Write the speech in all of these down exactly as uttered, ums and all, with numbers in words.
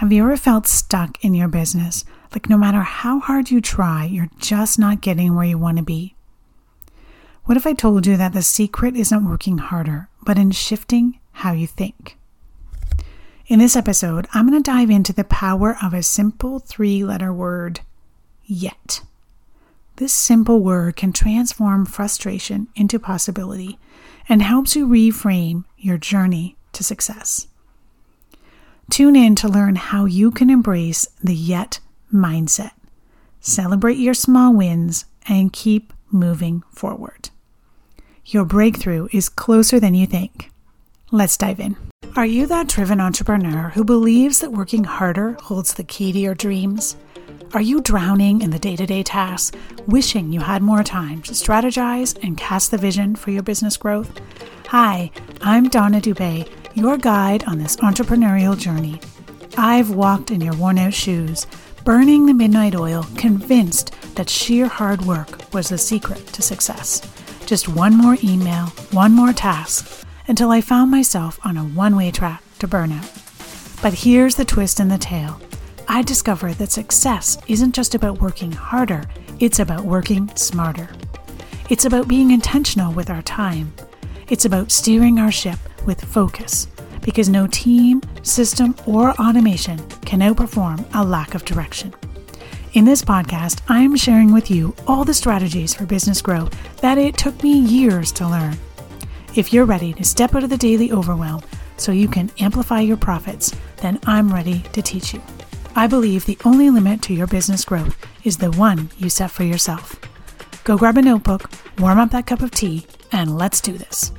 Have you ever felt stuck in your business? Like no matter how hard you try, you're just not getting where you want to be. What if I told you that the secret isn't working harder, but in shifting how you think? In this episode, I'm going to dive into the power of a simple three-letter word, yet. This simple word can transform frustration into possibility and helps you reframe your journey to success. Tune in to learn how you can embrace the yet mindset, celebrate your small wins, and keep moving forward. Your breakthrough is closer than you think. Let's dive in. Are you that driven entrepreneur who believes that working harder holds the key to your dreams? Are you drowning in the day-to-day tasks, wishing you had more time to strategize and cast the vision for your business growth? Hi, I'm Donna Dubé, your guide on this entrepreneurial journey. I've walked in your worn-out shoes, burning the midnight oil, convinced that sheer hard work was the secret to success. Just one more email, one more task, until I found myself on a one-way track to burnout. But here's the twist in the tale. I discovered that success isn't just about working harder, it's about working smarter. It's about being intentional with our time. It's about steering our ship with focus, because no team, system, or automation can outperform a lack of direction. In this podcast, I am sharing with you all the strategies for business growth that it took me years to learn. If you're ready to step out of the daily overwhelm so you can amplify your profits, then I'm ready to teach you. I believe the only limit to your business growth is the one you set for yourself. Go grab a notebook, warm up that cup of tea, and let's do this.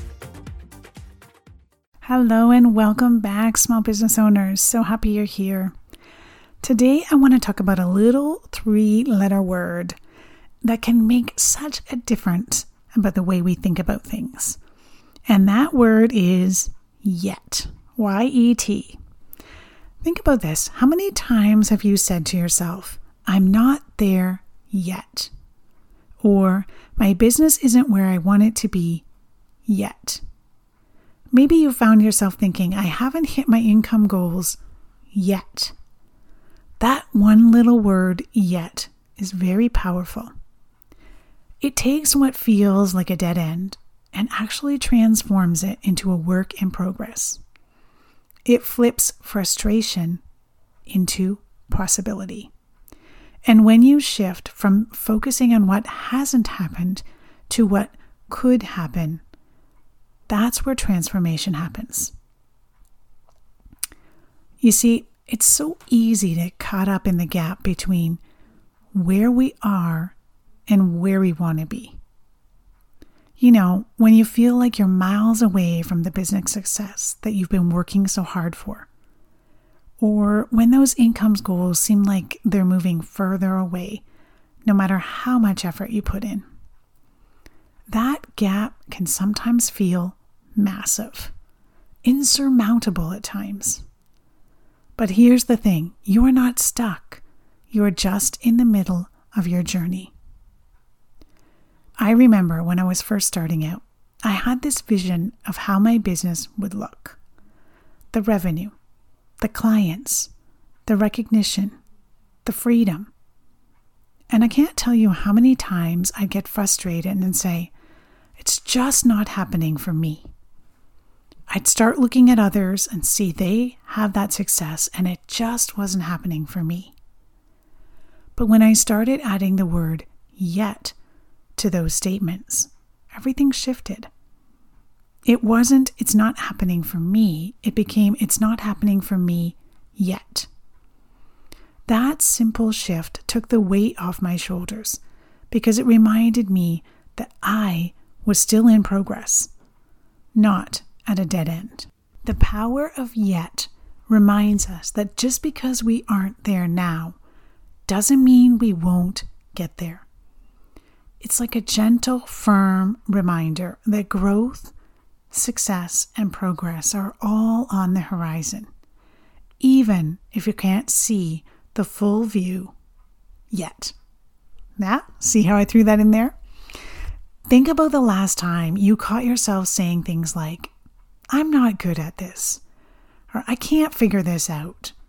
Hello and welcome back, small business owners. So happy you're here. Today, I want to talk about a little three-letter word that can make such a difference about the way we think about things. And that word is yet. Y E T. Think about this. How many times have you said to yourself, I'm not there yet? Or, my business isn't where I want it to be yet. Maybe you found yourself thinking, I haven't hit my income goals yet. That one little word, yet, is very powerful. It takes what feels like a dead end and actually transforms it into a work in progress. It flips frustration into possibility. And when you shift from focusing on what hasn't happened to what could happen, that's where transformation happens. You see, it's so easy to get caught up in the gap between where we are and where we want to be. You know, when you feel like you're miles away from the business success that you've been working so hard for, or when those income goals seem like they're moving further away, no matter how much effort you put in. That gap can sometimes feel massive, insurmountable at times. But here's the thing, you are not stuck. You are just in the middle of your journey. I remember when I was first starting out, I had this vision of how my business would look. The revenue, the clients, the recognition, the freedom. And I can't tell you how many times I'd get frustrated and say, it's just not happening for me. I'd start looking at others and see they have that success, and it just wasn't happening for me. But when I started adding the word yet to those statements, everything shifted. It wasn't, it's not happening for me. It became, it's not happening for me yet. That simple shift took the weight off my shoulders because it reminded me that I was still in progress, not at a dead end. The power of yet reminds us that just because we aren't there now doesn't mean we won't get there. It's like a gentle, firm reminder that growth, success, and progress are all on the horizon, even if you can't see the full view yet. Now, see how I threw that in there? Think about the last time you caught yourself saying things like, I'm not good at this, or I can't figure this out.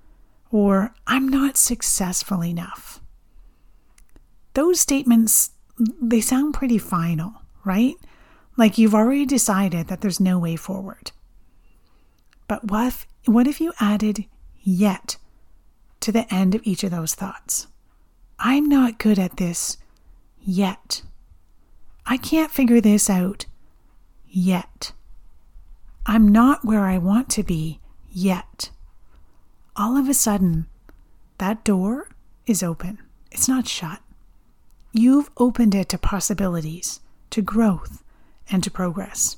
or I'm not successful enough. Those statements, they sound pretty final, right? Like you've already decided that there's no way forward. But what if, what if you added yet to the end of each of those thoughts? I'm not good at this yet. I can't figure this out yet. I'm not where I want to be yet. All of a sudden, that door is open. It's not shut. You've opened it to possibilities, to growth, and to progress.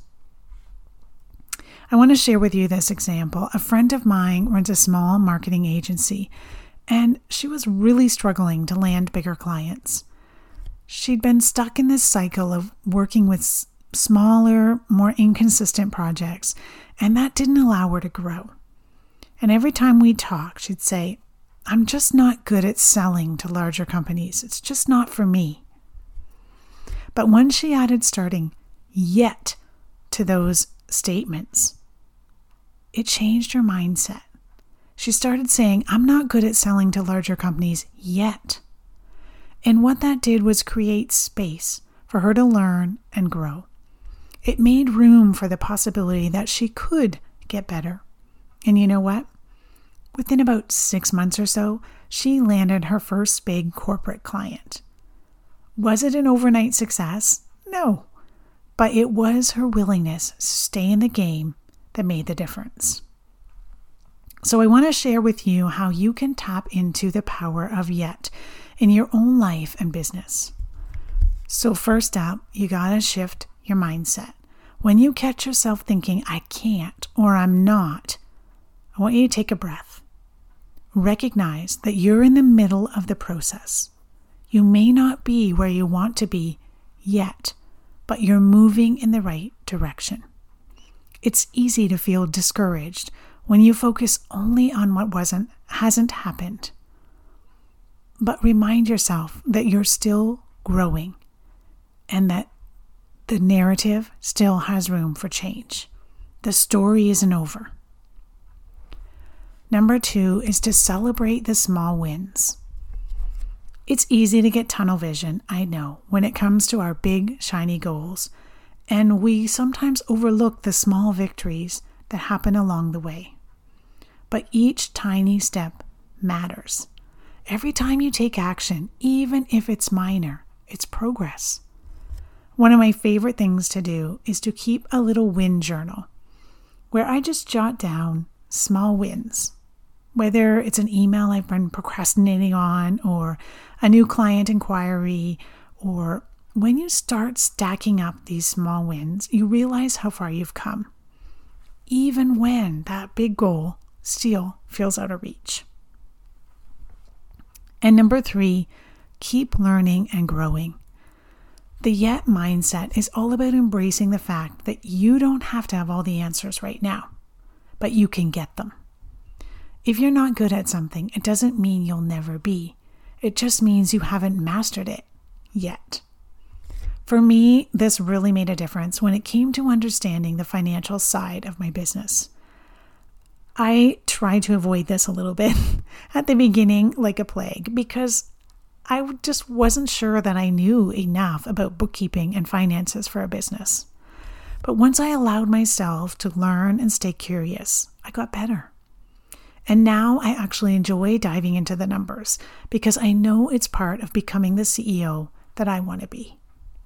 I want to share with you this example. A friend of mine runs a small marketing agency, and she was really struggling to land bigger clients. She'd been stuck in this cycle of working with smaller, more inconsistent projects, and that didn't allow her to grow. And every time we talked, she'd say, I'm just not good at selling to larger companies. It's just not for me. But when she added starting yet to those statements, it changed her mindset. She started saying, I'm not good at selling to larger companies yet. And what that did was create space for her to learn and grow. It made room for the possibility that she could get better. And you know what? Within about six months or so, she landed her first big corporate client. Was it an overnight success? No. But it was her willingness to stay in the game that made the difference. So I want to share with you how you can tap into the power of yet in your own life and business. So first up, you got to shift your mindset. When you catch yourself thinking, I can't or I'm not, I want you to take a breath. Recognize that you're in the middle of the process. You may not be where you want to be yet, but you're moving in the right direction. It's easy to feel discouraged when you focus only on what wasn't, hasn't happened. But remind yourself that you're still growing and that the narrative still has room for change. The story isn't over. Number two is to celebrate the small wins. It's easy to get tunnel vision, I know, when it comes to our big, shiny goals, and we sometimes overlook the small victories that happen along the way. But each tiny step matters. Every time you take action, even if it's minor, it's progress. One of my favorite things to do is to keep a little win journal where I just jot down small wins. Whether it's an email I've been procrastinating on, or a new client inquiry, or when you start stacking up these small wins, you realize how far you've come, even when that big goal still feels out of reach. And number three, keep learning and growing. The yet mindset is all about embracing the fact that you don't have to have all the answers right now, but you can get them. If you're not good at something, it doesn't mean you'll never be. It just means you haven't mastered it yet. For me, this really made a difference when it came to understanding the financial side of my business. I tried to avoid this a little bit at the beginning like a plague because I just wasn't sure that I knew enough about bookkeeping and finances for a business. But once I allowed myself to learn and stay curious, I got better. And now I actually enjoy diving into the numbers because I know it's part of becoming the C E O that I want to be.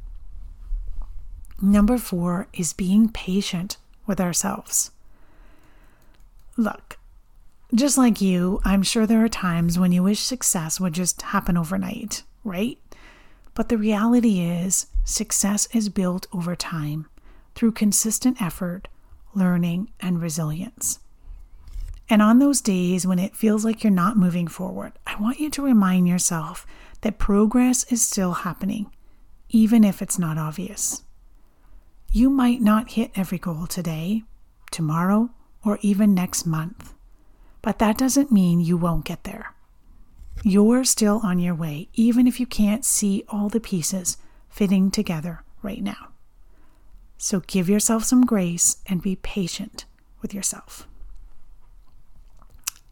Number four is being patient with ourselves. Look, just like you, I'm sure there are times when you wish success would just happen overnight, right? But the reality is, success is built over time through consistent effort, learning, and resilience. And on those days when it feels like you're not moving forward, I want you to remind yourself that progress is still happening, even if it's not obvious. You might not hit every goal today, tomorrow, or even next month, but that doesn't mean you won't get there. You're still on your way, even if you can't see all the pieces fitting together right now. So give yourself some grace and be patient with yourself.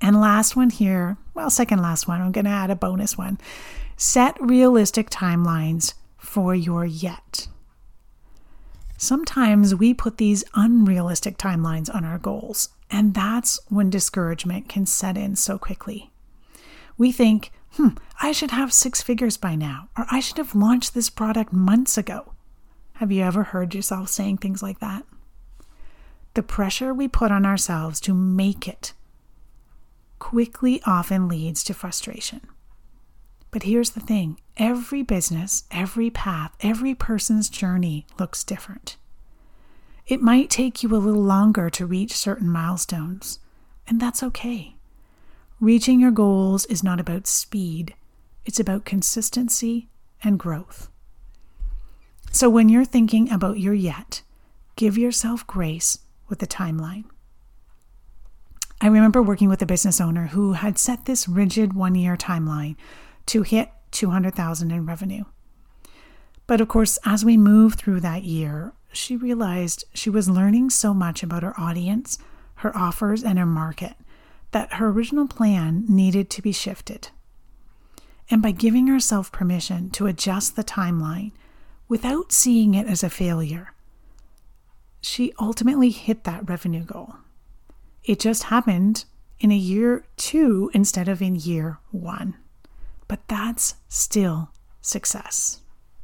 And last one here, well, second last one, I'm going to add a bonus one. Set realistic timelines for your yet. Sometimes we put these unrealistic timelines on our goals, and that's when discouragement can set in so quickly. We think, hmm, I should have six figures by now, or I should have launched this product months ago. Have you ever heard yourself saying things like that? The pressure we put on ourselves to make it quickly often leads to frustration. But here's the thing, every business, every path, every person's journey looks different. It might take you a little longer to reach certain milestones, and that's okay. Reaching your goals is not about speed, it's about consistency and growth. So when you're thinking about your yet, give yourself grace with the timeline. I remember working with a business owner who had set this rigid one-year timeline to hit two hundred thousand dollars in revenue. But of course, as we moved through that year, she realized she was learning so much about her audience, her offers, and her market that her original plan needed to be shifted. And by giving herself permission to adjust the timeline without seeing it as a failure, she ultimately hit that revenue goal. It just happened in a year two instead of in year one. But that's still success.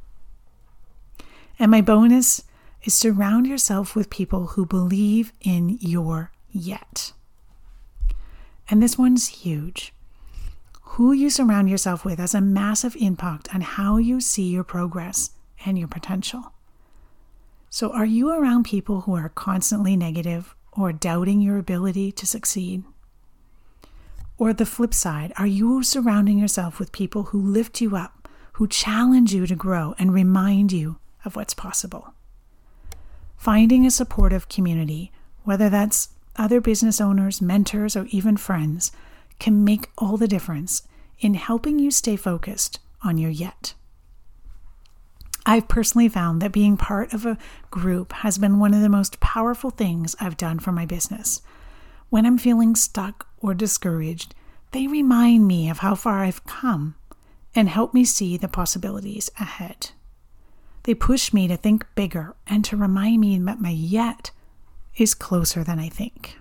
And my bonus is surround yourself with people who believe in your yet. And this one's huge. Who you surround yourself with has a massive impact on how you see your progress and your potential. So are you around people who are constantly negative or doubting your ability to succeed? Or the flip side, are you surrounding yourself with people who lift you up, who challenge you to grow and remind you of what's possible? Finding a supportive community, whether that's other business owners, mentors, or even friends, can make all the difference in helping you stay focused on your yet. I've personally found that being part of a group has been one of the most powerful things I've done for my business. When I'm feeling stuck or discouraged, they remind me of how far I've come and help me see the possibilities ahead. They push me to think bigger and to remind me that my yet is closer than I think.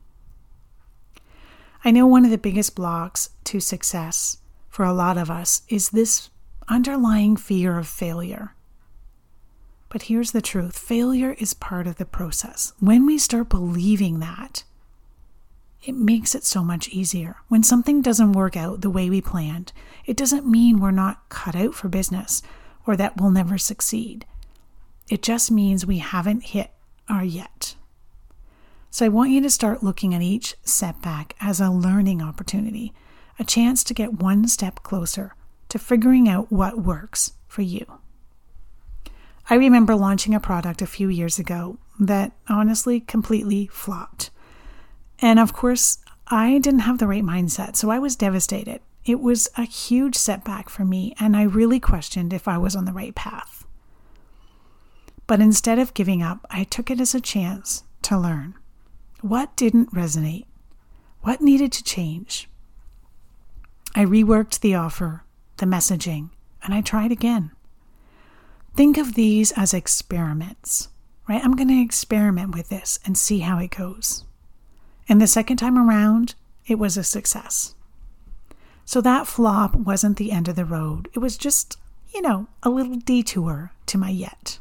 I know one of the biggest blocks to success for a lot of us is this underlying fear of failure. But here's the truth. Failure is part of the process. When we start believing that, it makes it so much easier. When something doesn't work out the way we planned, it doesn't mean we're not cut out for business or that we'll never succeed. It just means we haven't hit our yet. So I want you to start looking at each setback as a learning opportunity, a chance to get one step closer to figuring out what works for you. I remember launching a product a few years ago that honestly completely flopped. And of course, I didn't have the right mindset, so I was devastated. It was a huge setback for me, and I really questioned if I was on the right path. But instead of giving up, I took it as a chance to learn. What didn't resonate? What needed to change? I reworked the offer, the messaging, and I tried again. Think of these as experiments, right? I'm going to experiment with this and see how it goes. And the second time around, it was a success. So that flop wasn't the end of the road. It was just, you know, a little detour to my yet.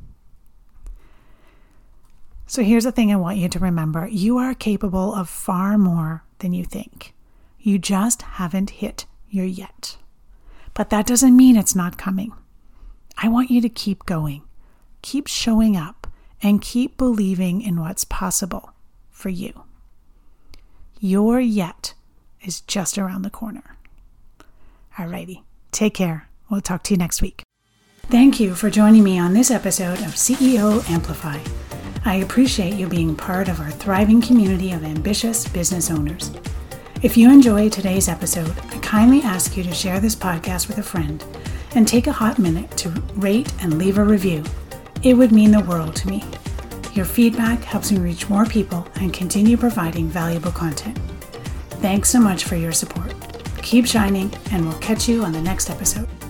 So here's the thing I want you to remember. You are capable of far more than you think. You just haven't hit your yet. But that doesn't mean it's not coming. I want you to keep going, keep showing up, and keep believing in what's possible for you. Your yet is just around the corner. Alrighty, take care. We'll talk to you next week. Thank you for joining me on this episode of C E O Amplify. I appreciate you being part of our thriving community of ambitious business owners. If you enjoyed today's episode, I kindly ask you to share this podcast with a friend and take a hot minute to rate and leave a review. It would mean the world to me. Your feedback helps me reach more people and continue providing valuable content. Thanks so much for your support. Keep shining, and we'll catch you on the next episode.